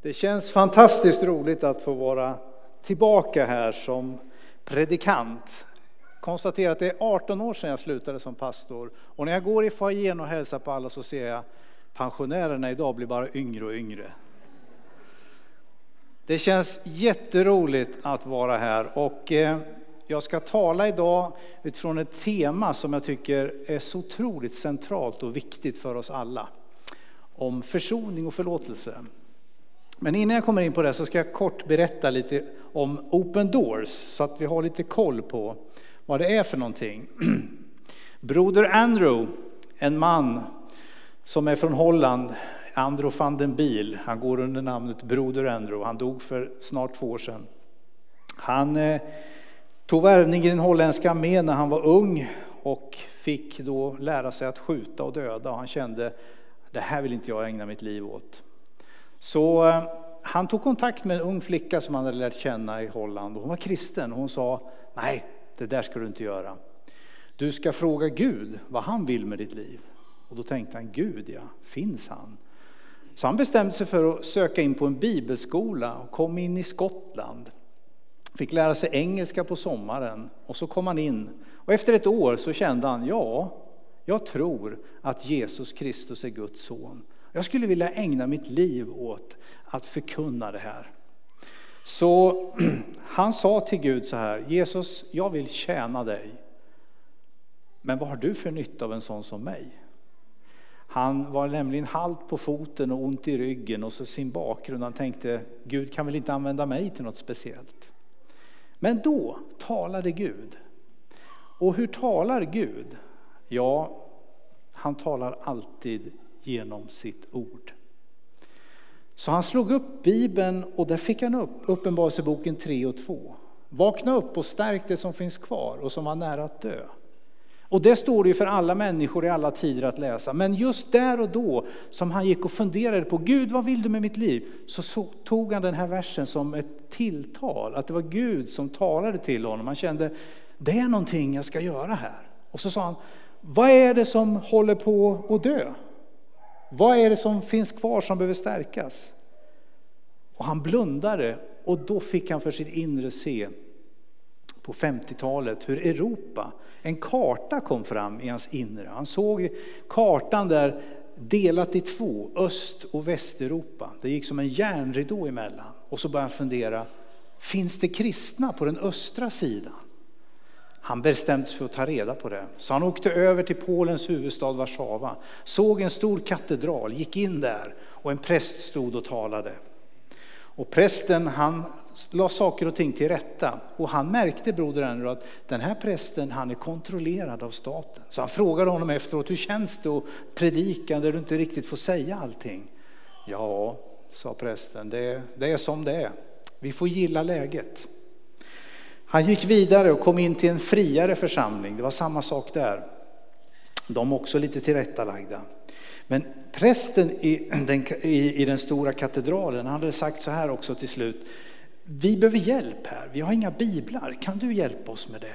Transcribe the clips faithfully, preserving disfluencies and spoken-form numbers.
Det känns fantastiskt roligt att få vara tillbaka här som predikant. Konstatera att det är arton år sedan jag slutade som pastor. Och när jag går i foajén och hälsar på alla så ser jag pensionärerna idag blir bara yngre och yngre. Det känns jätteroligt att vara här och jag ska tala idag utifrån ett tema som jag tycker är så otroligt centralt och viktigt för oss alla. Om försoning och förlåtelse. Men innan jag kommer in på det så ska jag kort berätta lite om Open Doors så att vi har lite koll på vad det är för någonting. Broder Andrew, en man som är från Holland, Andrew van den Biel, han går under namnet Broder Andrew, han dog för snart två år sedan. Han eh, tog värvning i den holländska armén när han var ung och fick då lära sig att skjuta och döda och han kände det här vill inte jag ägna mitt liv åt. Så eh, han tog kontakt med en ung flicka som han hade lärt känna i Holland. Hon var kristen och hon sa, nej det där ska du inte göra. Du ska fråga Gud vad han vill med ditt liv. Och då tänkte han, Gud ja, finns han? Så han bestämde sig för att söka in på en bibelskola och kom in i Skottland. Fick lära sig engelska på sommaren och så kom han in. Och efter ett år så kände han, ja, jag tror att Jesus Kristus är Guds son. Jag skulle vilja ägna mitt liv åt att förkunna det här. Så han sa till Gud så här, Jesus, jag vill tjäna dig. Men vad har du för nytta av en sån som mig? Han var nämligen halt på foten och ont i ryggen och så sin bakgrund. Han tänkte, Gud kan väl inte använda mig till något speciellt. Men då talade Gud. Och hur talar Gud? Ja, han talar alltid genom sitt ord. Så han slog upp Bibeln och där fick han upp Uppenbarelseboken tre och två. Vakna upp och stärk det som finns kvar och som var nära att dö. Och det står det ju för alla människor i alla tider att läsa. Men just där och då som han gick och funderade på, Gud vad vill du med mitt liv? Så tog han den här versen som ett tilltal. Att det var Gud som talade till honom. Han kände, det är någonting jag ska göra här. Och så sa han, vad är det som håller på att dö? Vad är det som finns kvar som behöver stärkas? Och han blundade och då fick han för sitt inre se på femtiotalet hur Europa, en karta kom fram i hans inre. Han såg kartan där delat i två, Öst- och Västeuropa. Det gick som en järnridå emellan. Och så började han fundera, finns det kristna på den östra sidan? Han bestämde sig för att ta reda på det. Så han åkte över till Polens huvudstad Warszawa. Såg en stor katedral, gick in där och en präst stod och talade. Och prästen han la saker och ting till rätta. Och han märkte broder Andrew att den här prästen han är kontrollerad av staten. Så han frågade honom efteråt, hur känns det att predika där du inte riktigt får säga allting? Ja, sa prästen, det, det är som det är. Vi får gilla läget. Han gick vidare och kom in till en friare församling. Det var samma sak där. De också lite tillrättalagda. Men prästen i den, i, i den stora katedralen hade sagt så här också till slut. Vi behöver hjälp här. Vi har inga biblar. Kan du hjälpa oss med det?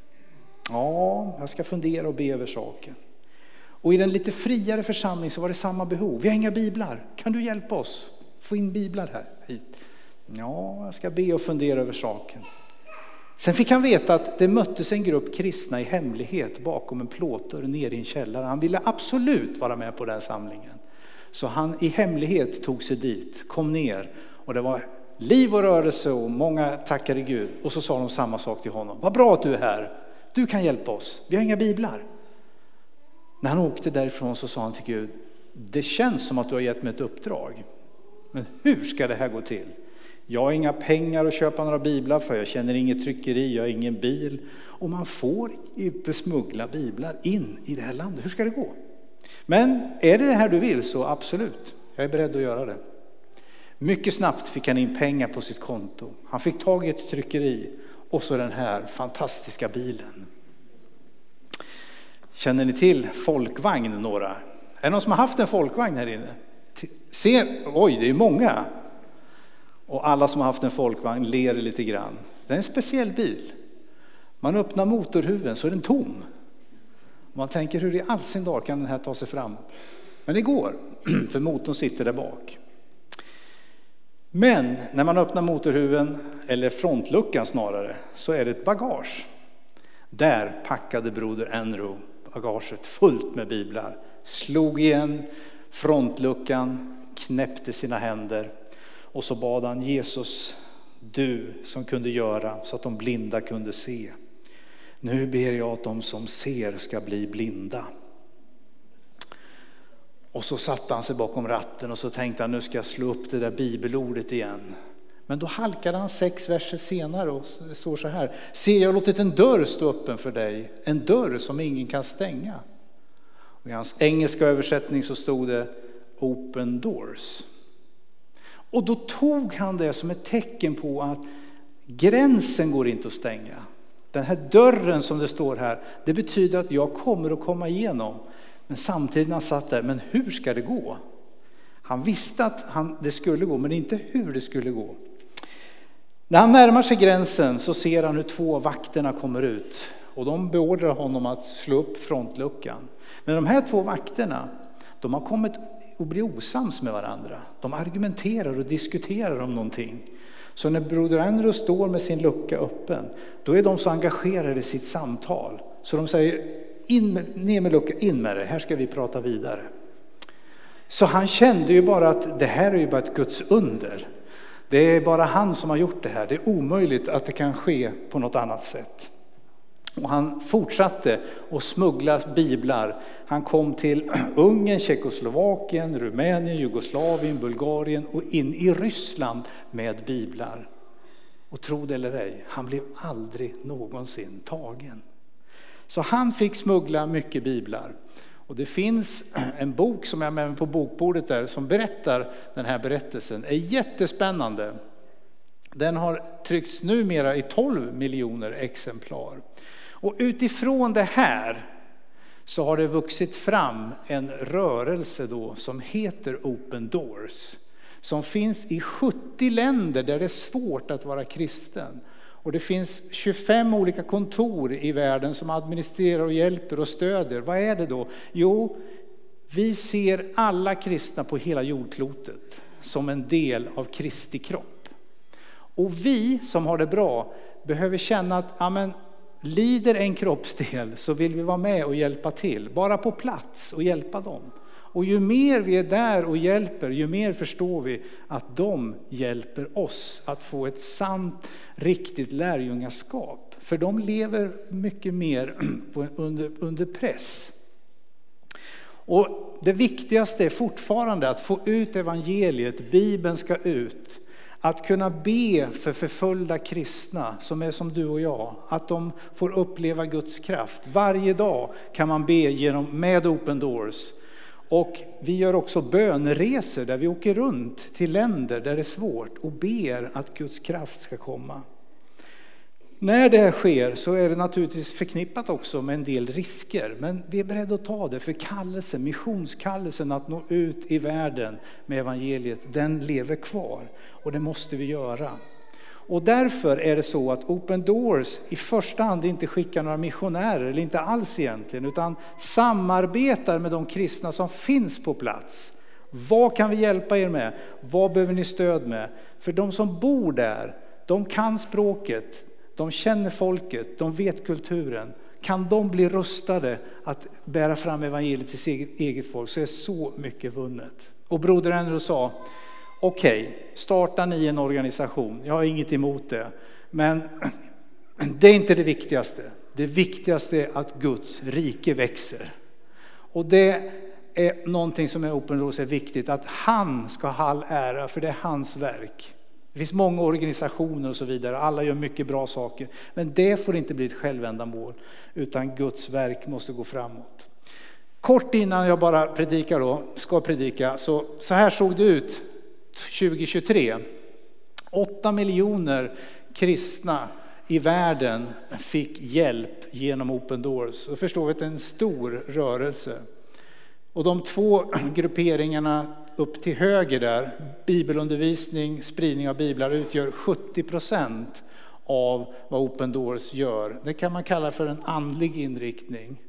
Ja, jag ska fundera och be över saken. Och i den lite friare församling så var det samma behov. Vi har inga biblar. Kan du hjälpa oss? Få in biblar här hit. Ja, jag ska be och fundera över saken. Sen fick han veta att det möttes en grupp kristna i hemlighet bakom en plåtdörr ner i en källare. Han ville absolut vara med på den samlingen. Så han i hemlighet tog sig dit, kom ner och det var liv och rörelse och många tackade Gud. Och så sa de samma sak till honom. Vad bra att du är här, du kan hjälpa oss, vi har inga biblar. När han åkte därifrån så sa han till Gud, det känns som att du har gett mig ett uppdrag. Men hur ska det här gå till? Jag har inga pengar att köpa några biblar för, jag känner inget tryckeri, jag har ingen bil. Och man får inte smuggla biblar in i det här landet. Hur ska det gå? Men är det det här du vill så absolut, jag är beredd att göra det. Mycket snabbt fick han in pengar på sitt konto. Han fick tag i ett tryckeri och så den här fantastiska bilen. Känner ni till folkvagn några? Är det någon som har haft en folkvagn här inne? Se, oj, det är många. Och alla som har haft en folkvagn ler lite grann. Det är en speciell bil. Man öppnar motorhuven så är den tom. Man tänker hur i all sin dag kan den här ta sig fram. Men det går, för motorn sitter där bak. Men när man öppnar motorhuven, eller frontluckan snarare, så är det ett bagage. Där packade broder Andrew bagaget fullt med biblar. Slog igen frontluckan, knäppte sina händer och så bad han: Jesus, du som kunde göra så att de blinda kunde se. Nu ber jag att de som ser ska bli blinda. Och så satte han sig bakom ratten och så tänkte han: nu ska jag slå upp det där bibelordet igen. Men då halkade han sex verser senare och det står så här: se, jag har låtit en dörr stå öppen för dig, en dörr som ingen kan stänga. Och i hans engelska översättning så stod det open doors. Och då tog han det som ett tecken på att gränsen går inte att stänga. Den här dörren som det står här, det betyder att jag kommer att komma igenom. Men samtidigt när han satt där, men hur ska det gå? Han visste att han, det skulle gå, men inte hur det skulle gå. När han närmar sig gränsen så ser han hur två vakterna kommer ut. Och de beordrar honom att slå upp frontluckan. Men de här två vakterna, de har kommit att bli osams med varandra. De argumenterar och diskuterar om någonting. Så när broder Andrew står med sin lucka öppen, då är de så engagerade i sitt samtal. Så de säger: in med, ner med luckan, in med det, här ska vi prata vidare. Så han kände ju bara att det här är ju bara ett Guds under. Det är bara han som har gjort det här. Det är omöjligt att det kan ske på något annat sätt. Och han fortsatte att smuggla biblar. Han kom till Ungern, Tjeckoslovakien, Rumänien, Jugoslavien, Bulgarien och in i Ryssland med biblar. Och tro det eller ej, han blev aldrig någonsin tagen. Så han fick smuggla mycket biblar. Och det finns en bok som jag har med mig på bokbordet där som berättar den här berättelsen. Det är jättespännande. Den har tryckts numera i tolv miljoner exemplar. Och utifrån det här så har det vuxit fram en rörelse då som heter Open Doors. Som finns i sjuttio länder där det är svårt att vara kristen. Och det finns tjugofem olika kontor i världen som administrerar och hjälper och stöder. Vad är det då? Jo, vi ser alla kristna på hela jordklotet som en del av Kristi kropp. Och vi som har det bra behöver känna att amen, lider en kroppsdel så vill vi vara med och hjälpa till. Bara på plats och hjälpa dem. Och ju mer vi är där och hjälper, ju mer förstår vi att de hjälper oss att få ett sant, riktigt lärjungaskap. För de lever mycket mer under, under press. Och det viktigaste är fortfarande att få ut evangeliet, Bibeln ska ut. Att kunna be för förföljda kristna som är som du och jag. Att de får uppleva Guds kraft. Varje dag kan man be genom, med Open Doors. Och vi gör också bönresor där vi åker runt till länder där det är svårt och ber att Guds kraft ska komma. När det här sker så är det naturligtvis förknippat också med en del risker. Men vi är beredda att ta det för kallelsen, missionskallelsen att nå ut i världen med evangeliet. Den lever kvar och det måste vi göra. Och därför är det så att Open Doors i första hand inte skickar några missionärer, eller inte alls egentligen, utan samarbetar med de kristna som finns på plats. Vad kan vi hjälpa er med? Vad behöver ni stöd med? För de som bor där, de kan språket, de känner folket, de vet kulturen. Kan de bli rustade att bära fram evangeliet till sitt eget folk så är så mycket vunnet. Och broder Andrew sa: okej, okay, startar ni en organisation, jag har inget emot det. Men det är inte det viktigaste. Det viktigaste är att Guds rike växer. Och det är någonting som är Open Doors är viktigt. Att han ska ha all ära, för det är hans verk. Det finns många organisationer och så vidare. Alla gör mycket bra saker. Men det får inte bli ett självändamål. Utan Guds verk måste gå framåt. Kort innan jag bara predikar då, ska predika. Så, så här såg det ut tjugo tjugotre. Åtta miljoner kristna i världen fick hjälp genom Open Doors. Och förstår vi att det är en stor rörelse. Och de två grupperingarna upp till höger där, bibelundervisning, spridning av biblar, utgör sjuttio procent av vad Open Doors gör. Det kan man kalla för en andlig inriktning.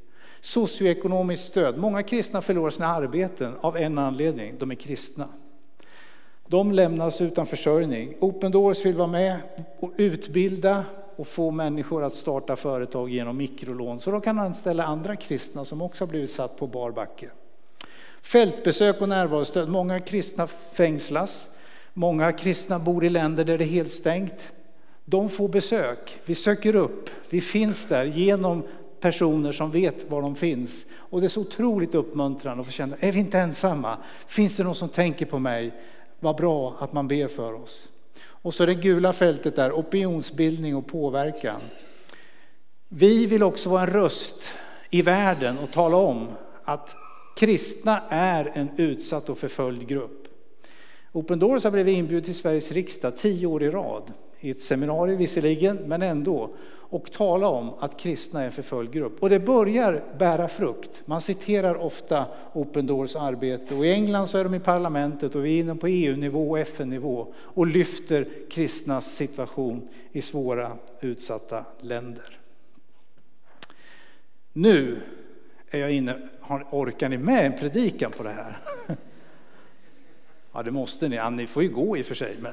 Socioekonomiskt stöd. Många kristna förlorar sina arbeten av en anledning, de är kristna. De lämnas utan försörjning. Open Doors vill vara med och utbilda och få människor att starta företag genom mikrolån. Så de kan anställa andra kristna som också har blivit satt på barbacke. Fältbesök och närvarostöd. Många kristna fängslas. Många kristna bor i länder där det är helt stängt. De får besök. Vi söker upp. Vi finns där genom personer som vet var de finns. Och det är så otroligt uppmuntrande att få känna, är vi inte ensamma? Finns det någon som tänker på mig? Vad bra att man ber för oss. Och så det gula fältet där, opinionsbildning och påverkan. Vi vill också vara en röst i världen och tala om att kristna är en utsatt och förföljd grupp. Open Doors har blivit inbjuden till Sveriges riksdag tio år i rad. I ett seminarium visserligen, men ändå. Och tala om att kristna är en förföljd grupp. Och det börjar bära frukt. Man citerar ofta Open Doors arbete. Och i England så är de i parlamentet och vi är inne på E U-nivå och F N-nivå. Och lyfter kristnas situation i svåra utsatta länder. Nu är jag inne, orkar ni med en predikan på det här? Ja, det måste ni. Ja, ni får ju gå i och för sig. Men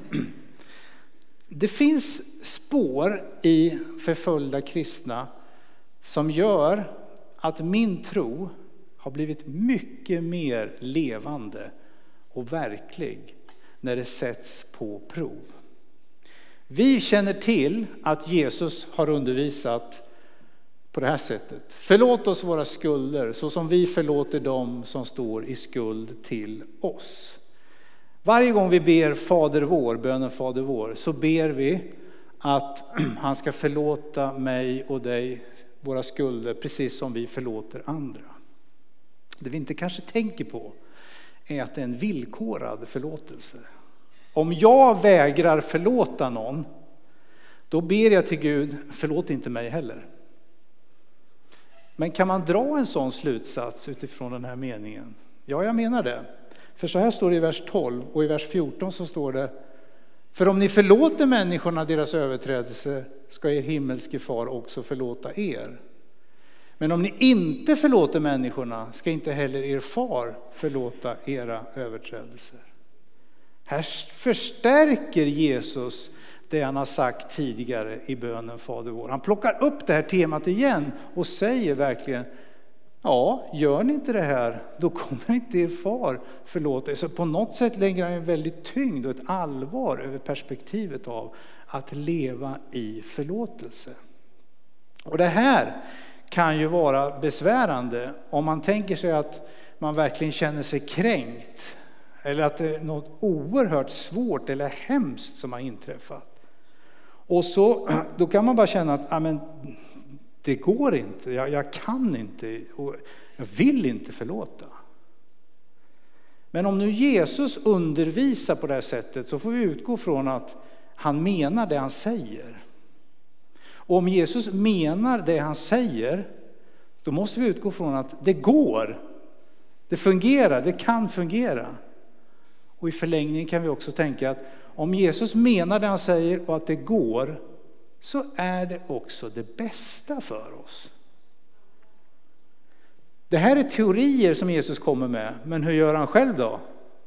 det finns spår i förföljda kristna som gör att min tro har blivit mycket mer levande och verklig när det sätts på prov. Vi känner till att Jesus har undervisat på det här sättet. Förlåt oss våra skulder så som vi förlåter dem som står i skuld till oss. Varje gång vi ber Fader vår, bönen Fader vår, så ber vi att han ska förlåta mig och dig våra skulder precis som vi förlåter andra. Det vi inte kanske tänker på är att det är en villkorad förlåtelse. Om jag vägrar förlåta någon, då ber jag till Gud, förlåt inte mig heller. Men kan man dra en sån slutsats utifrån den här meningen? Ja, jag menar det. För så här står det i vers tolv och i vers fjorton så står det: för om ni förlåter människorna deras överträdelser ska er himmelske far också förlåta er. Men om ni inte förlåter människorna ska inte heller er far förlåta era överträdelser. Här förstärker Jesus det han har sagt tidigare i bönen Fader vår. Han plockar upp det här temat igen och säger verkligen: ja, gör ni inte det här, då kommer inte er far förlåta er. Så på något sätt lägger han en väldigt tyngd och ett allvar över perspektivet av att leva i förlåtelse. Och det här kan ju vara besvärande om man tänker sig att man verkligen känner sig kränkt. Eller att det är något oerhört svårt eller hemskt som har inträffat. Och så, då kan man bara känna att ja, men, det går inte, jag, jag kan inte och jag vill inte förlåta. Men om nu Jesus undervisar på det här sättet så får vi utgå från att han menar det han säger. Och om Jesus menar det han säger, då måste vi utgå från att det går. Det fungerar, det kan fungera. Och i förlängningen kan vi också tänka att om Jesus menar det han säger och att det går, så är det också det bästa för oss. Det här är teorier som Jesus kommer med, men hur gör han själv då?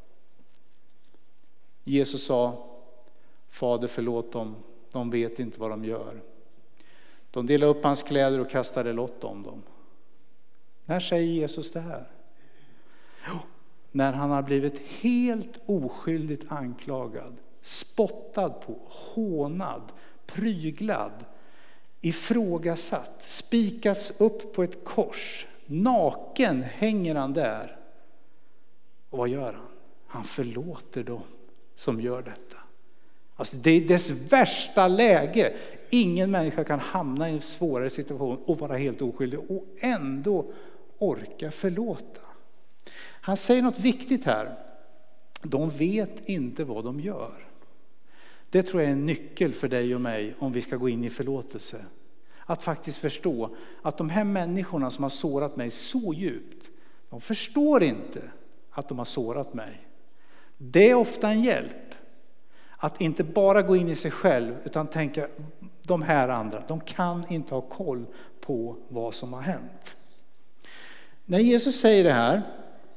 Jesus sa: Fader, förlåt dem, de vet inte vad de gör. De delade upp hans kläder och kastade lott om dem. När säger Jesus det här? Jo, när han har blivit helt oskyldigt anklagad, spottad på, hånad, pryglad, ifrågasatt, spikas upp på ett kors. Naken hänger han där. Och vad gör han? Han förlåter dem som gör detta. Alltså det är dess värsta läge. Ingen människa kan hamna i en svårare situation och vara helt oskyldig och ändå orka förlåta. Han säger något viktigt här. De vet inte vad de gör. Det tror jag är en nyckel för dig och mig om vi ska gå in i förlåtelse. Att faktiskt förstå att de här människorna som har sårat mig så djupt, de förstår inte att de har sårat mig. Det är ofta en hjälp. Att inte bara gå in i sig själv utan tänka, de här andra, de kan inte ha koll på vad som har hänt. När Jesus säger det här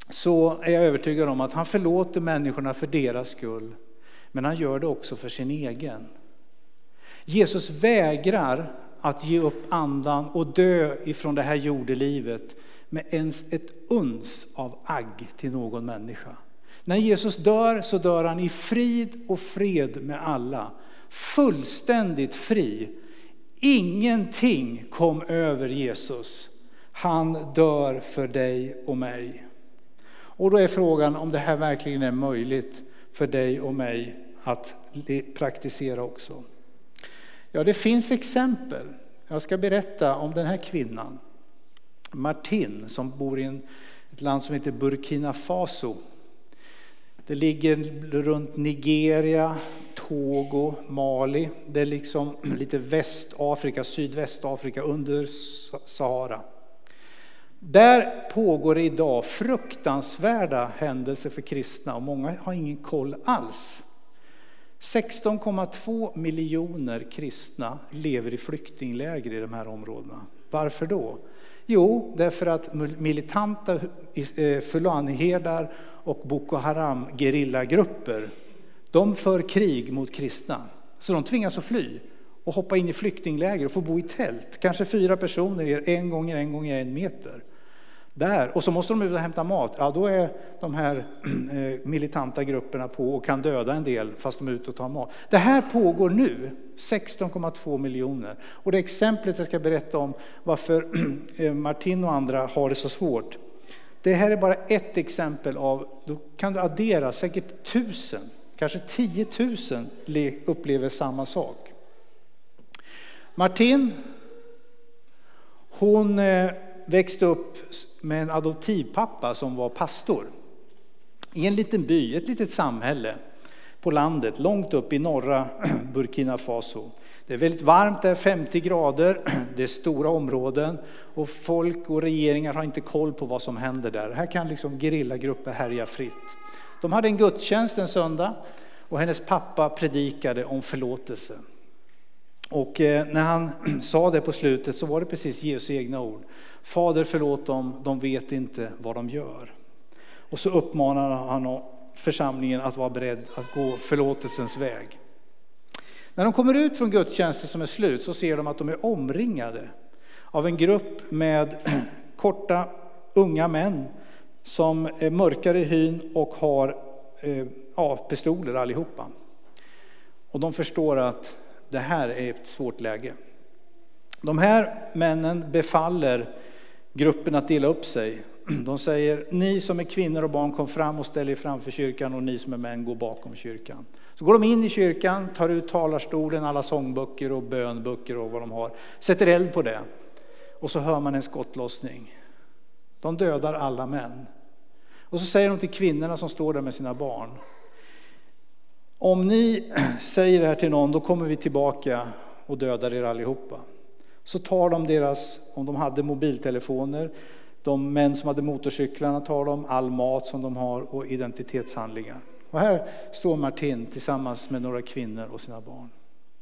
så är jag övertygad om att han förlåter människorna för deras skull. Men han gör det också för sin egen. Jesus vägrar att ge upp andan och dö ifrån det här jordelivet med ens ett uns av agg till någon människa. När Jesus dör så dör han i frid och fred med alla. Fullständigt fri. Ingenting kom över Jesus. Han dör för dig och mig. Och då är frågan om det här verkligen är möjligt för dig och mig att praktisera också. Ja, det finns exempel. Jag ska berätta om den här kvinnan, Martin, som bor i ett land som heter Burkina Faso. Det ligger runt Nigeria, Togo, Mali. Det är liksom lite Västafrika, Sydvästafrika under Sahara. Där pågår det idag fruktansvärda händelser för kristna och många har ingen koll alls. sexton komma två miljoner kristna lever i flyktingläger i de här områdena. Varför då? Jo, därför att militanta Fulani-herdar och Boko Haram gerillagrupper, de för krig mot kristna. Så de tvingas att fly och hoppa in i flyktingläger och få bo i tält. Kanske fyra personer en gånger en gånger en meter. Där. Och så måste de ut och hämta mat. Ja, då är de här militanta grupperna på och kan döda en del fast de är ute och tar mat. Det här pågår nu. sexton komma två miljoner. Och det exemplet jag ska berätta om varför Martin och andra har det så svårt. Det här är bara ett exempel av, då kan du addera säkert tusen, kanske tiotusen upplever samma sak. Martin, hon växte upp med en adoptivpappa som var pastor i en liten by, ett litet samhälle på landet, långt upp i norra Burkina Faso. Det är väldigt varmt, det är femtio grader, det är stora områden och folk och regeringar har inte koll på vad som händer där. Här kan liksom gerillagrupper härja fritt. De hade en gudstjänst en söndag och hennes pappa predikade om förlåtelse. Och när han sa det på slutet så var det precis Jesu egna ord. Fader, förlåt dem, de vet inte vad de gör. Och så uppmanar han församlingen att vara beredd att gå förlåtelsens väg. När de kommer ut från gudstjänsten som är slut så ser de att de är omringade av en grupp med korta unga män som är mörkare i hyn och har ja, pistoler allihopa. Och de förstår att det här är ett svårt läge. De här männen befaller gruppen att dela upp sig. De säger, ni som är kvinnor och barn kom fram och ställer er framför kyrkan och ni som är män går bakom kyrkan. Så går de in i kyrkan, tar ut talarstolen, alla sångböcker och bönböcker och vad de har. Sätter eld på det. Och så hör man en skottlossning. De dödar alla män. Och så säger de till kvinnorna som står där med sina barn. Om ni säger det här till någon, då kommer vi tillbaka och dödar er allihopa. Så tar de deras, om de hade mobiltelefoner, de män som hade motorcyklarna tar de all mat som de har och identitetshandlingar. Och här står Martin tillsammans med några kvinnor och sina barn.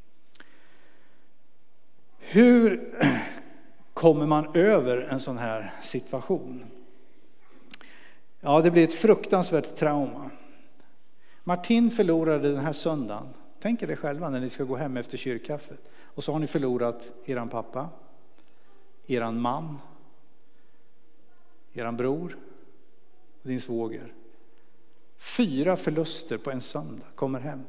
Hur kommer man över en sån här situation? Ja, det blir ett fruktansvärt trauma. Martin förlorade den här söndagen. Tänk er det själva när ni ska gå hem efter kyrkkaffet. Och så har ni förlorat eran pappa, eran man, eran bror och din svåger. Fyra förluster på en söndag kommer hem.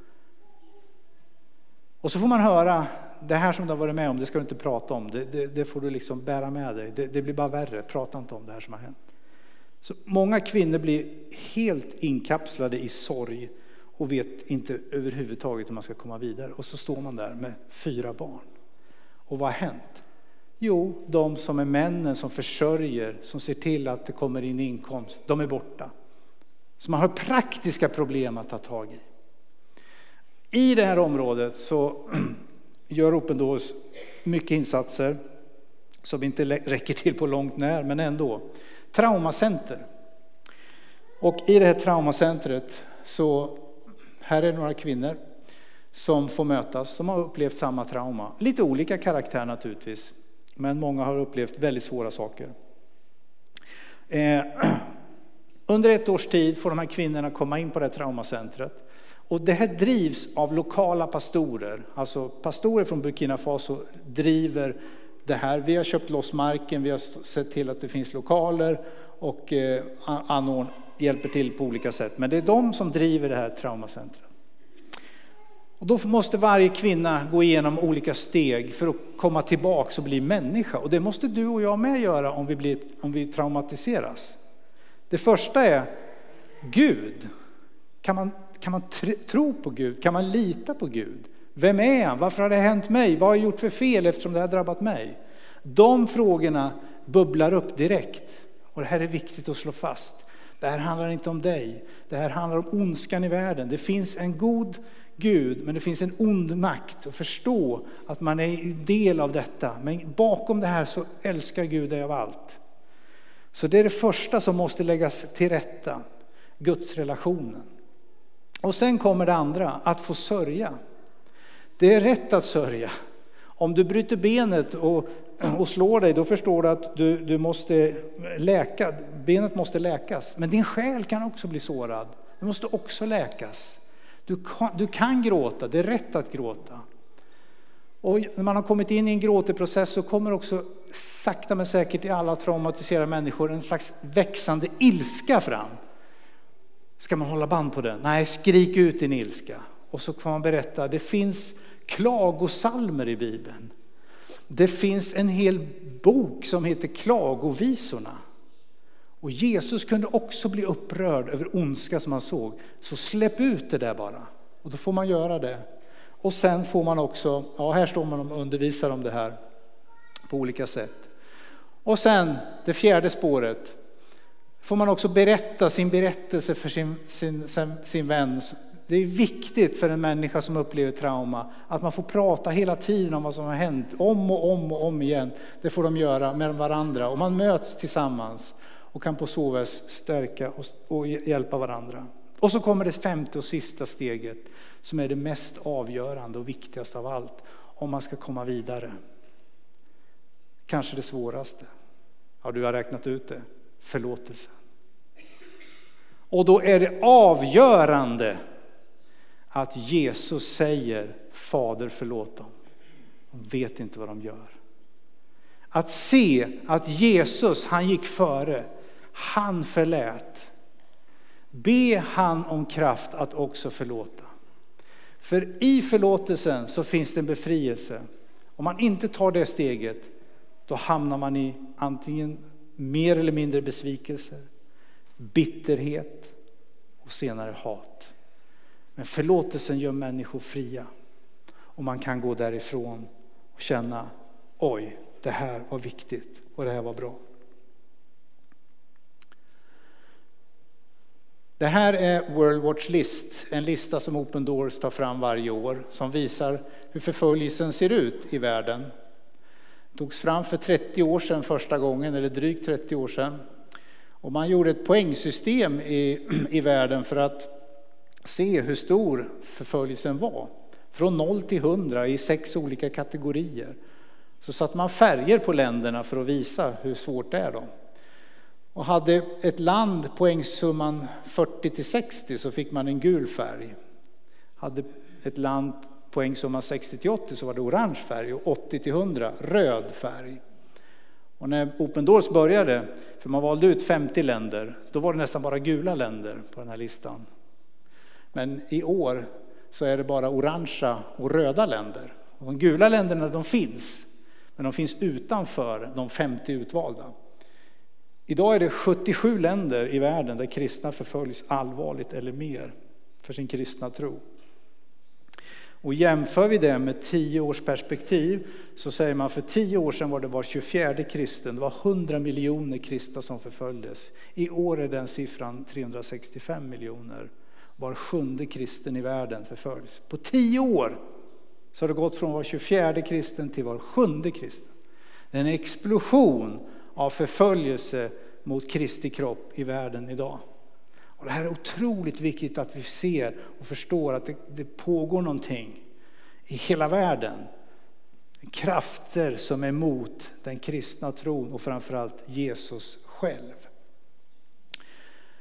Och så får man höra, det här som du har varit med om, det ska du inte prata om. Det, det, det får du liksom bära med dig. Det, det blir bara värre, prata inte om det här som har hänt. Så många kvinnor blir helt inkapslade i sorg och vet inte överhuvudtaget hur man ska komma vidare. Och så står man där med fyra barn. Och vad har hänt? Jo, de som är männen som försörjer, som ser till att det kommer in inkomst, de är borta. Så man har praktiska problem att ta tag i. I det här området så gör Open Doors mycket insatser som inte räcker till på långt när, men ändå. Traumacenter. Och i det här traumacentret så här är några kvinnor som får mötas, som har upplevt samma trauma. Lite olika karaktär naturligtvis, men många har upplevt väldigt svåra saker. Eh, Under ett års tid får de här kvinnorna komma in på det här traumacentret. Och det här drivs av lokala pastorer. Alltså pastorer från Burkina Faso driver det här. Vi har köpt loss marken, vi har sett till att det finns lokaler och eh, anordn, hjälper till på olika sätt. Men det är de som driver det här traumacentret. Och då måste varje kvinna gå igenom olika steg för att komma tillbaka och bli människa. Och det måste du och jag med göra om vi, blir, om vi traumatiseras. Det första är Gud. Kan man, kan man tro på Gud? Kan man lita på Gud? Vem är han? Varför har det hänt mig? Vad har jag gjort för fel eftersom det har drabbat mig? De frågorna bubblar upp direkt. Och det här är viktigt att slå fast. Det här handlar inte om dig. Det här handlar om ondskan i världen. Det finns en god Gud, men det finns en ond makt. Att förstå att man är en del av detta. Men bakom det här så älskar Gud dig av allt. Så det är det första som måste läggas till rätta. Guds relationen. Och sen kommer det andra, att få sörja. Det är rätt att sörja. Om du bryter benet och, och slår dig, då förstår du att du, du måste läka. Benet måste läkas. Men din själ kan också bli sårad. Det måste också läkas. Du kan, du kan gråta, det är rätt att gråta. Och när man har kommit in i en gråteprocess så kommer också sakta men säkert i alla traumatiserade människor en slags växande ilska fram. Ska man hålla band på den? Nej, skrik ut din ilska. Och så kan man berätta, det finns klagosalmer i Bibeln. Det finns en hel bok som heter Klagovisorna. Och Jesus kunde också bli upprörd över ondska som han såg. Så släpp ut det där bara. Och då får man göra det. Och sen får man också, ja här står man och undervisar om det här på olika sätt. Och sen det fjärde spåret. Får man också berätta sin berättelse för sin, sin, sin, sin vän. Det är viktigt för en människa som upplever trauma att man får prata hela tiden om vad som har hänt. Om och om och om igen. Det får de göra med varandra. Och man möts tillsammans och kan på så vis stärka och, och hjälpa varandra. Och så kommer det femte och sista steget som är det mest avgörande och viktigaste av allt. Om man ska komma vidare. Kanske det svåraste. Ja, du har räknat ut det. Förlåtelsen. Och då är det avgörande att Jesus säger Fader förlåt dem. De vet inte vad de gör. Att se att Jesus, han gick före. Han förlät. Be han om kraft att också förlåta. För i förlåtelsen så finns det en befrielse. Om man inte tar det steget, då hamnar man i antingen mer eller mindre besvikelse, bitterhet och senare hat. Men förlåtelsen gör människor fria. Och man kan gå därifrån och känna, oj, det här var viktigt och det här var bra. Det här är World Watch List, en lista som Open Doors tar fram varje år som visar hur förföljelsen ser ut i världen. Det togs fram för trettio år sedan första gången, eller drygt trettio år sedan. Och man gjorde ett poängsystem i, i världen för att se hur stor förföljelsen var. Från noll till hundra i sex olika kategorier. Så satte man färger på länderna för att visa hur svårt det är då. Och hade ett land poängsumman fyrtio till sextio så fick man en gul färg. Hade ett land poängsumman sextio till åttio så var det orange färg och åttio till hundra röd färg. Och när Open Doors började, för man valde ut femtio länder, då var det nästan bara gula länder på den här listan. Men i år så är det bara orangea och röda länder. Och de gula länderna de finns, men de finns utanför de femtio utvalda. Idag är det sjuttiosju länder i världen där kristna förföljs allvarligt eller mer för sin kristna tro. Och jämför vi det med tio års perspektiv så säger man för tio år sedan var det var tjugofjärde kristen. Det var hundra miljoner kristna som förföljdes. I år är den siffran trehundrasextiofem miljoner. Var sjunde kristen i världen förföljs. På tio år så har det gått från var tjugofjärde kristen till var sjunde kristen. Det är en explosion av förföljelse mot Kristi kropp i världen idag. Och det här är otroligt viktigt att vi ser och förstår att det, det pågår någonting i hela världen. Krafter som är emot den kristna tron och framförallt Jesus själv.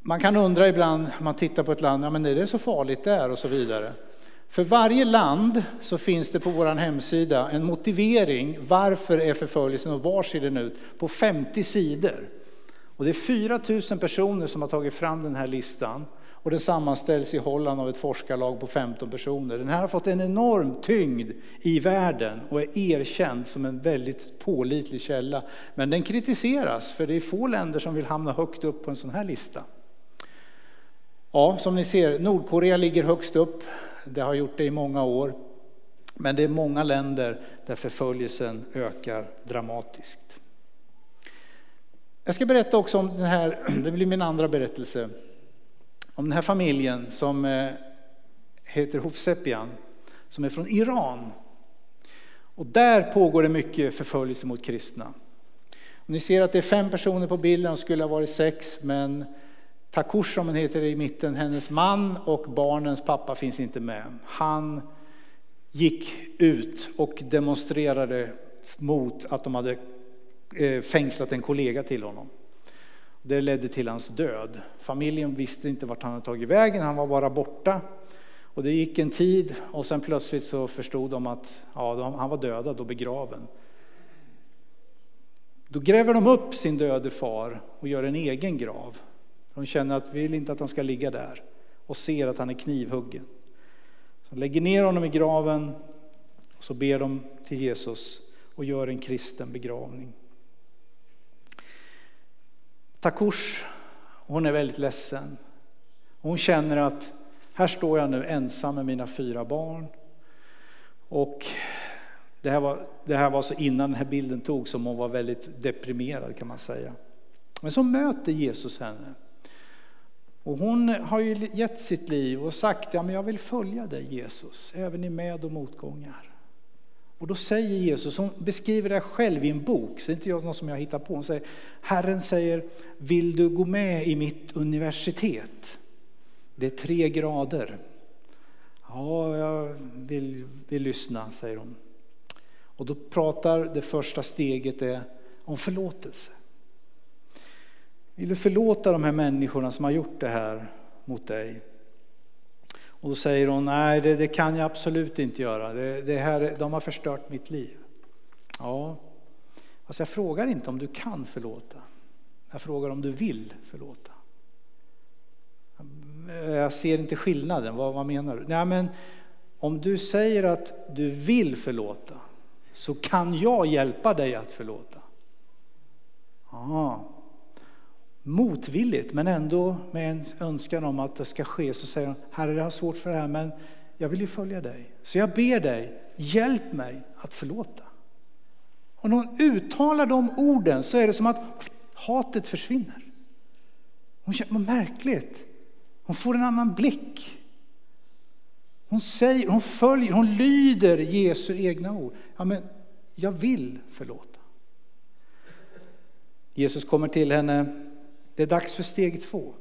Man kan undra ibland, om man tittar på ett land, ja men är det så farligt där och så vidare. För varje land så finns det på vår hemsida en motivering, varför är förföljelsen och var ser den ut, på femtio sidor. Och det är fyra tusen personer som har tagit fram den här listan. Och den sammanställs i Holland av ett forskarlag på femton personer. Den här har fått en enorm tyngd i världen och är erkänd som en väldigt pålitlig källa. Men den kritiseras, för det är få länder som vill hamna högt upp på en sån här lista. Ja, som ni ser, Nordkorea ligger högst upp. Det har gjort det i många år. Men det är många länder där förföljelsen ökar dramatiskt. Jag ska berätta också om den här, det blir min andra berättelse. Om den här familjen som heter Hovsepian, som är från Iran. Och där pågår det mycket förföljelse mot kristna. Och ni ser att det är fem personer på bilden, och skulle ha varit sex, men Takush, som han heter i mitten, hennes man och barnens pappa finns inte med. Han gick ut och demonstrerade mot att de hade fängslat en kollega till honom. Det ledde till hans död. Familjen visste inte vart han hade tagit vägen, han var bara borta. Och det gick en tid, och sen plötsligt så förstod de att ja, han var dödad och begraven. Då gräver de upp sin döde far och gör en egen grav. De känner att vi vill inte att han ska ligga där, och ser att han är knivhuggen. Så lägger ner honom i graven, och så ber de till Jesus och gör en kristen begravning. Takush, hon är väldigt ledsen. Hon känner att här står jag nu ensam med mina fyra barn. Och det här var, det här var så innan den här bilden tog, som hon var väldigt deprimerad, kan man säga. Men så möter Jesus henne. Och hon har ju gett sitt liv och sagt, ja men jag vill följa dig Jesus, även i med- och motgångar. Och då säger Jesus, hon beskriver det själv i en bok, så det är inte jag något som jag hittar på. Hon säger, Herren säger, vill du gå med i mitt universitet? Det är tre grader. Ja, jag vill, vill lyssna, säger hon. Och då pratar det första steget är om förlåtelse. Vill du förlåta de här människorna som har gjort det här mot dig? Och då säger hon, nej det, det kan jag absolut inte göra. Det, det här, de har förstört mitt liv. Ja, alltså jag frågar inte om du kan förlåta. Jag frågar om du vill förlåta. Jag ser inte skillnaden, vad, vad menar du? Nej, men om du säger att du vill förlåta, så kan jag hjälpa dig att förlåta. Ja. Motvilligt, men ändå med en önskan om att det ska ske, så säger hon, Herre, jag har svårt för det här, men jag vill ju följa dig. Så jag ber dig, hjälp mig att förlåta. Och när hon uttalar de orden, så är det som att hatet försvinner. Hon känner, vad märkligt. Hon får en annan blick. Hon säger, hon följer, hon lyder Jesu egna ord. Ja, men jag vill förlåta. Jesus kommer till henne. Det är dags för steg två.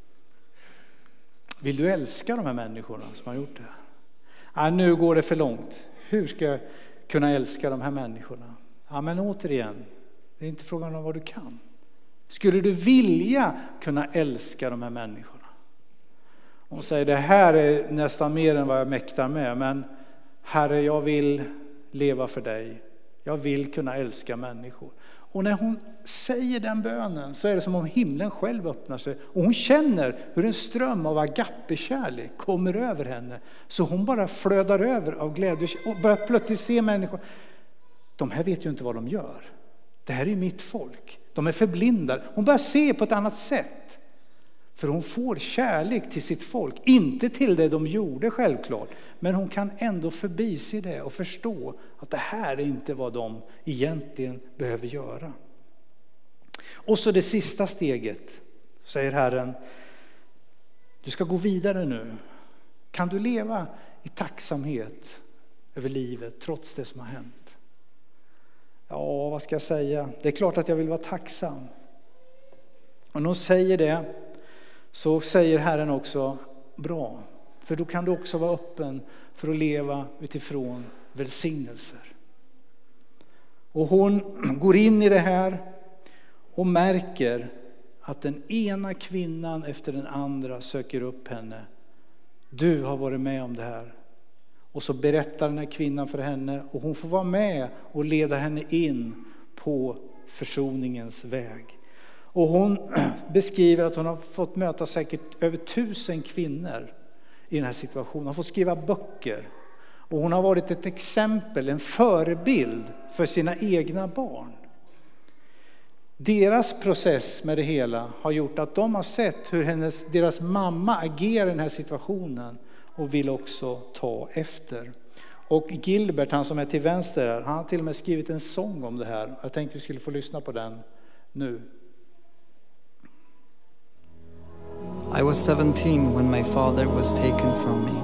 Vill du älska de här människorna som har gjort det här? Ja, nu går det för långt. Hur ska jag kunna älska de här människorna? Ja, men återigen, det är inte frågan om vad du kan. Skulle du vilja kunna älska de här människorna? Och säger, det här är nästan mer än vad jag mäktar med, men Herre, jag vill leva för dig. Jag vill kunna älska människor. Och när hon säger den bönen, så är det som om himlen själv öppnar sig. Och hon känner hur en ström av agape-kärlek kommer över henne. Så hon bara flödar över av glädje och börjar plötsligt se människor. De här vet ju inte vad de gör. Det här är mitt folk. De är förblindade. Hon börjar se på ett annat sätt. För hon får kärlek till sitt folk. Inte till det de gjorde självklart. Men hon kan ändå förbise det och förstå att det här är inte vad de egentligen behöver göra. Och så det sista steget, säger Herren. Du ska gå vidare nu. Kan du leva i tacksamhet över livet trots det som har hänt? Ja, vad ska jag säga? Det är klart att jag vill vara tacksam. Och när hon säger det, så säger Herren också, bra. För då kan du också vara öppen för att leva utifrån välsignelser. Och hon går in i det här och märker att den ena kvinnan efter den andra söker upp henne. Du har varit med om det här. Och så berättar den här kvinnan för henne och hon får vara med och leda henne in på försoningens väg. Och hon beskriver att hon har fått möta säkert över tusen kvinnor i den här situationen. Hon har fått skriva böcker. Och hon har varit ett exempel, en förebild för sina egna barn. Deras process med det hela har gjort att de har sett hur hennes, deras mamma agerar i den här situationen och vill också ta efter. Och Gilbert, han som är till vänster, han har till och med skrivit en sång om det här. Jag tänkte vi skulle få lyssna på den nu. I was seventeen when my father was taken from me.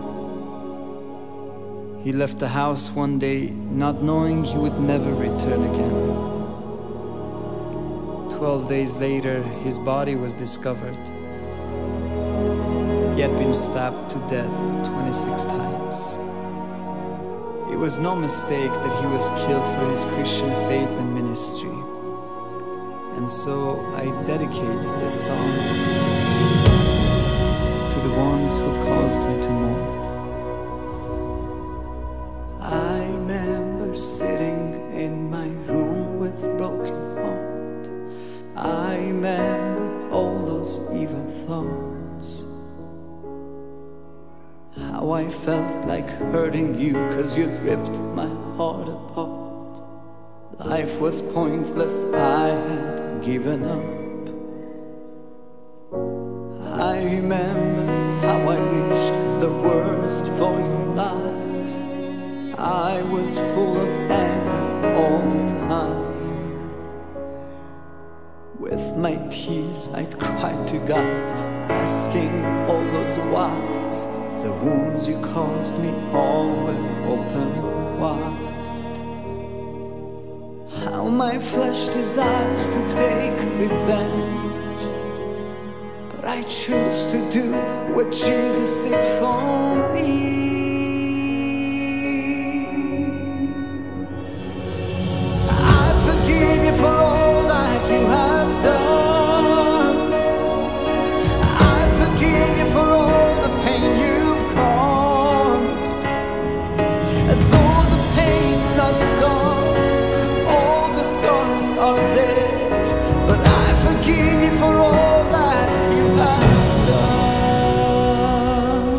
He left the house one day not knowing he would never return again. Twelve days later, his body was discovered. He had been stabbed to death twenty-six times. It was no mistake that he was killed for his Christian faith and ministry. And so I dedicate this song to the ones who caused me to mourn. I remember sitting in my room with broken heart. I remember all those evil thoughts. How I felt like hurting you, 'cause you'd ripped my heart apart. Life was pointless, I had given up. I remember how I wished the worst for your life. I was full of anger all the time. With my tears I'd cry to God, asking all those whys. The wounds you caused me all were open wide. How my flesh desires to take revenge, but I choose to do what Jesus did for me. I forgive you for all that you have done. I forgive you for all the pain you've caused. And though the pain's not gone, all the scars are there, but I forgive you for all that you have done.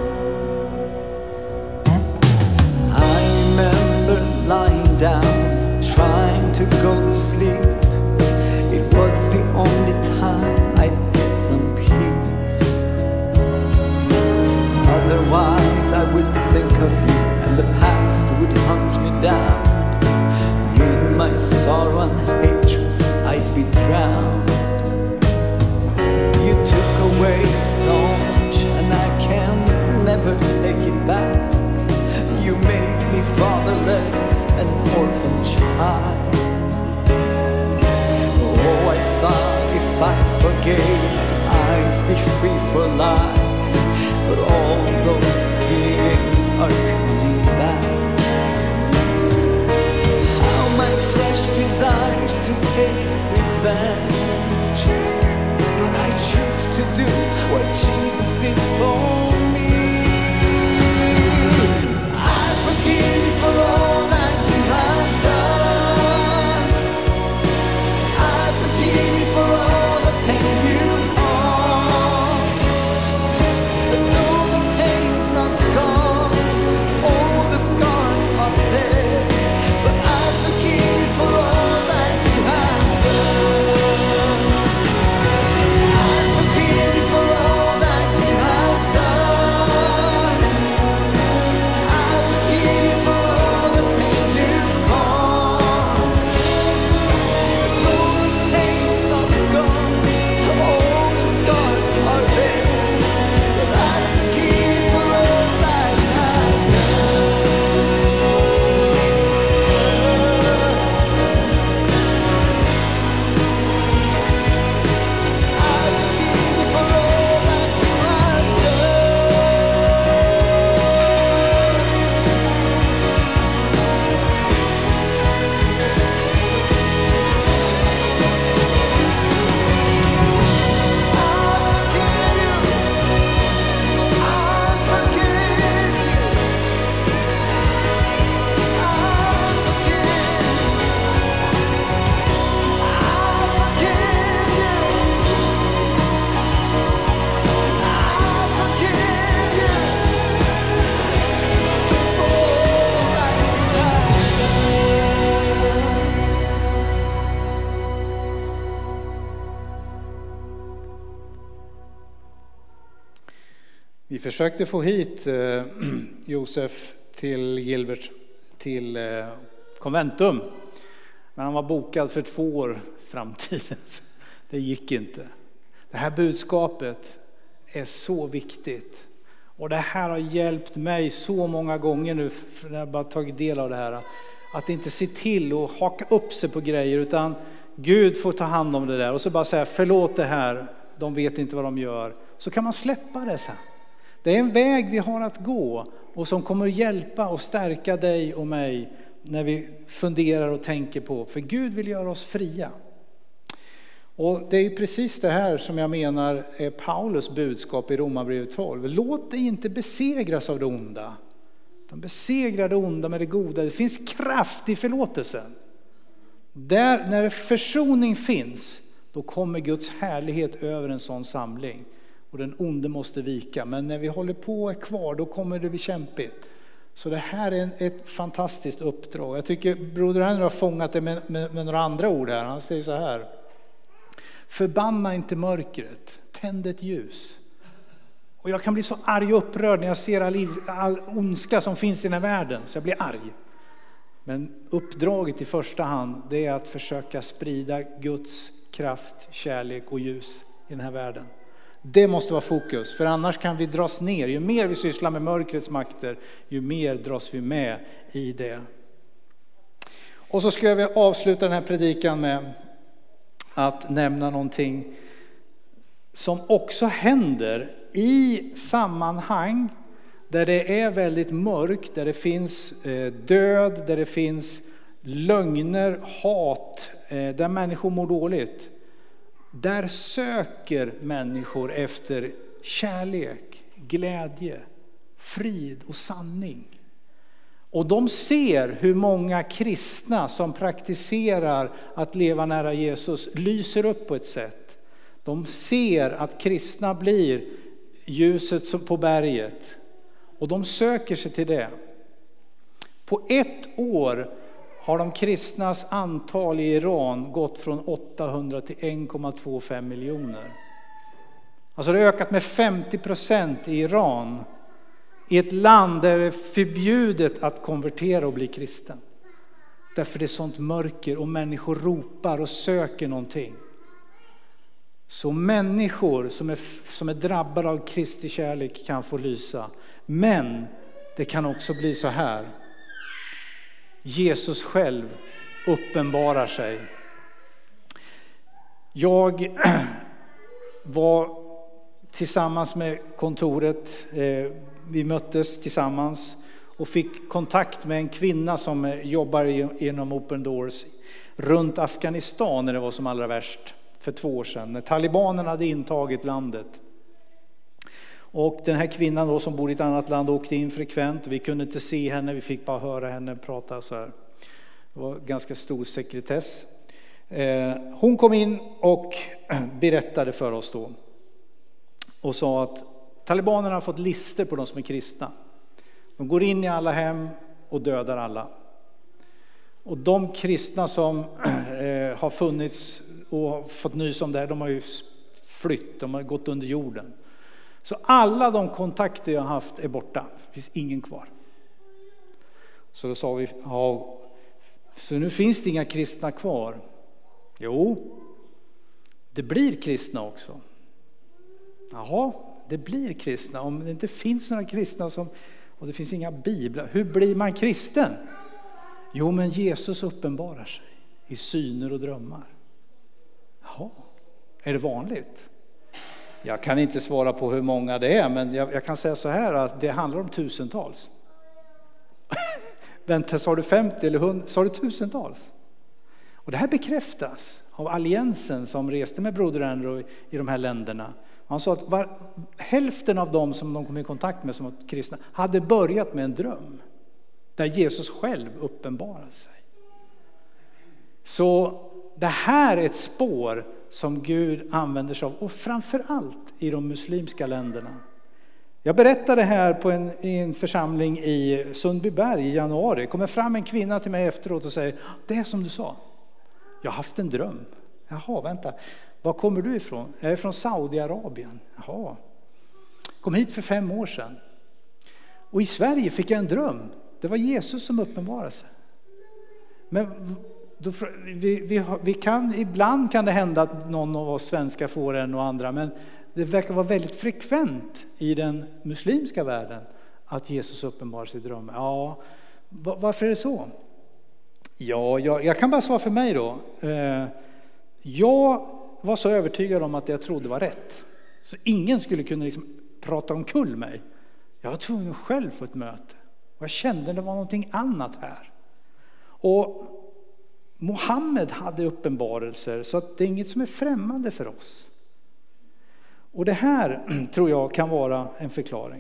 I remember lying down, trying to go to sleep. It was the only time I'd get some peace. Otherwise I would think of you, and the past would hunt me down. In my sorrow and hatred I'd be drowned. You took away so much, and I can never take it back. You made me fatherless, an orphan child. Oh, I thought if I forgave, I'd be free for life. But all those feelings are coming back. How my flesh desires to take revenge, Vi försökte få hit eh, Josef till Gilbert till eh, Conventum. Men han var bokad för två år framtiden. Det gick inte. Det här budskapet är så viktigt. Och det här har hjälpt mig så många gånger nu när jag bara tagit del av det här. Att inte se till och haka upp sig på grejer, utan Gud får ta hand om det där. Och så bara säga, förlåt det här, de vet inte vad de gör. Så kan man släppa det sen. Det är en väg vi har att gå och som kommer att hjälpa och stärka dig och mig när vi funderar och tänker på. För Gud vill göra oss fria. Och det är precis det här som jag menar är Paulus budskap i Romarbrevet tolv. Låt dig inte besegras av det onda. De besegrar det onda med det goda. Det finns kraft i förlåtelsen. Där, när försoning finns, då kommer Guds härlighet över en sån samling. Och den onde måste vika. Men när vi håller på och är kvar, då kommer det bli kämpigt. Så det här är ett fantastiskt uppdrag. Jag tycker broder Andrew har fångat det med, med, med några andra ord här. Han säger så här. Förbanna inte mörkret. Tänd ett ljus. Och jag kan bli så arg och upprörd när jag ser all, all ondska som finns i den här världen. Så jag blir arg. Men uppdraget i första hand, det är att försöka sprida Guds kraft, kärlek och ljus i den här världen. Det måste vara fokus, för annars kan vi dras ner. Ju mer vi sysslar med mörkrets makter, ju mer dras vi med i det. Och så ska vi avsluta den här predikan med att nämna någonting som också händer i sammanhang där det är väldigt mörkt, där det finns död, där det finns lögner, hat, där människor mår dåligt. Där söker människor efter kärlek, glädje, frid och sanning. Och de ser hur många kristna som praktiserar att leva nära Jesus lyser upp på ett sätt. De ser att kristna blir ljuset på berget. Och de söker sig till det. På ett år har de kristnas antal i Iran gått från åttahundra till en komma tvåtiofem miljoner. Alltså det har ökat med femtio procent i Iran. I ett land där det är förbjudet att konvertera och bli kristen. Därför det är sånt mörker och människor ropar och söker någonting. Så människor som är, som är drabbade av Kristi kärlek kan få lysa. Men det kan också bli så här. Jesus själv uppenbarar sig. Jag var tillsammans med kontoret, vi möttes tillsammans och fick kontakt med en kvinna som jobbar inom Open Doors runt Afghanistan när det var som allra värst för två år sedan. När talibanerna hade intagit landet. Och den här kvinnan då som bor i ett annat land åkte in frekvent. Vi kunde inte se henne, vi fick bara höra henne prata så här. Det var ganska stor sekretess. Hon kom in och berättade för oss då. Och sa att talibanerna har fått lister på de som är kristna. De går in i alla hem och dödar alla. Och de kristna som har funnits och fått nys om det här, de har ju flytt, de har gått under jorden. Så alla de kontakter jag har haft är borta. Det finns ingen kvar. Så då sa vi, ja, så nu finns det inga kristna kvar. Jo, det blir kristna också. Jaha, det blir kristna. Om det inte finns några kristna som, och det finns inga biblar, hur blir man kristen? Jo, men Jesus uppenbarar sig i syner och drömmar. Jaha, är det vanligt? Jag kan inte svara på hur många det är, men jag, jag kan säga så här att det handlar om tusentals. Vänta, sa du femtio eller hundra? Sa du tusentals? Och det här bekräftas av alliansen som reste med broder Andrew i de här länderna. Han sa att var, hälften av dem som de kom i kontakt med som var kristna hade börjat med en dröm. Där Jesus själv uppenbarade sig. Så det här är ett spår som Gud använder sig av. Och framförallt i de muslimska länderna. Jag berättade här på en, i en församling i Sundbyberg i januari. Det kommer fram en kvinna till mig efteråt och säger, det är som du sa. Jag har haft en dröm. Jaha, vänta. Var kommer du ifrån? Jag är från Saudiarabien. Jaha. Kom hit för fem år sedan. Och i Sverige fick jag en dröm. Det var Jesus som uppenbarade sig. Men då, vi, vi, vi kan, ibland kan det hända att någon av oss svenskar får en och andra. Men det verkar vara väldigt frekvent i den muslimska världen att Jesus uppenbarar sig i drömmar. Ja, varför är det så? Ja, jag, jag kan bara svara för mig då. Eh, jag var så övertygad om att det jag trodde var rätt. Så ingen skulle kunna liksom prata omkull mig. Jag var tvungen att själv få ett möte. Och jag kände att det var någonting annat här. Och Mohammed hade uppenbarelser, så att det är inget som är främmande för oss. Och det här tror jag kan vara en förklaring.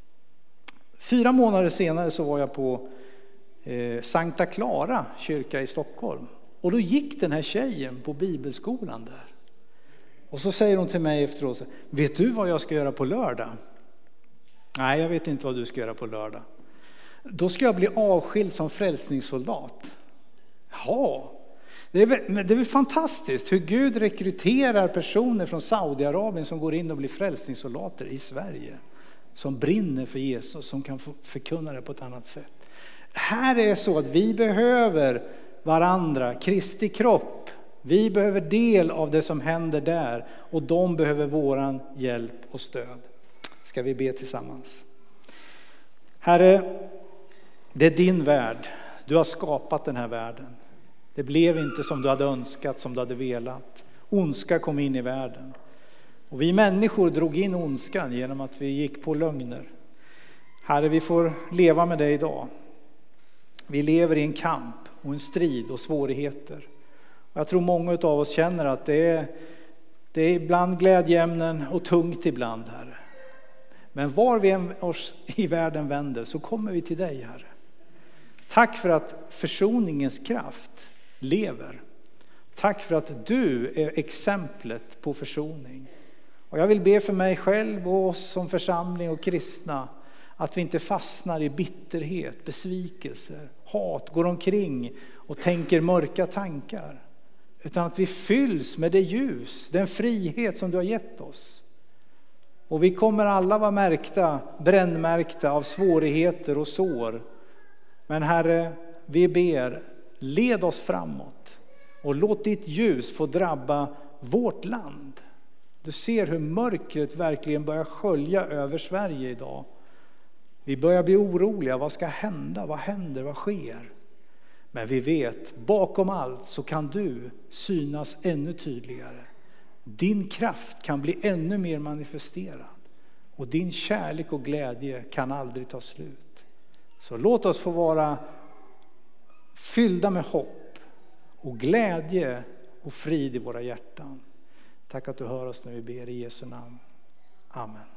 Fyra månader senare så var jag på eh, Sankta Clara kyrka i Stockholm. Och då gick den här tjejen på bibelskolan där. Och så säger hon till mig efteråt: vet du vad jag ska göra på lördag? Nej, jag vet inte vad du ska göra på lördag. Då ska jag bli avskild som frälsningssoldat. Ja, det är, väl, det är väl fantastiskt hur Gud rekryterar personer från Saudiarabien som går in och blir frälsningssoldater i Sverige. Som brinner för Jesus, som kan förkunna det på ett annat sätt. Här är så att vi behöver varandra, Kristi kropp. Vi behöver del av det som händer där, och de behöver våran hjälp och stöd. Ska vi be tillsammans? Herre, det är din värld. Du har skapat den här världen. Det blev inte som du hade önskat, som du hade velat. Ondska kom in i världen. Och vi människor drog in ondskan genom att vi gick på lögner. Herre, vi får leva med det idag. Vi lever i en kamp och en strid och svårigheter. Och jag tror många av oss känner att det är, det är ibland glädjeämnen och tungt ibland, Herre. Men var vi än oss i världen vänder så kommer vi till dig, Herre. Tack för att försoningens kraft lever. Tack för att du är exemplet på försoning. Och jag vill be för mig själv och oss som församling och kristna att vi inte fastnar i bitterhet, besvikelser, hat, går omkring och tänker mörka tankar. Utan att vi fylls med det ljus, den frihet som du har gett oss. Och vi kommer alla vara märkta, brännmärkta av svårigheter och sår. Men Herre, vi ber, led oss framåt. Och låt ditt ljus få drabba vårt land. Du ser hur mörkret verkligen börjar skölja över Sverige idag. Vi börjar bli oroliga. Vad ska hända? Vad händer? Vad sker? Men vi vet, bakom allt så kan du synas ännu tydligare. Din kraft kan bli ännu mer manifesterad. Och din kärlek och glädje kan aldrig ta slut. Så låt oss få vara fyllda med hopp och glädje och frid i våra hjärtan. Tack att du hör oss när vi ber i Jesu namn. Amen.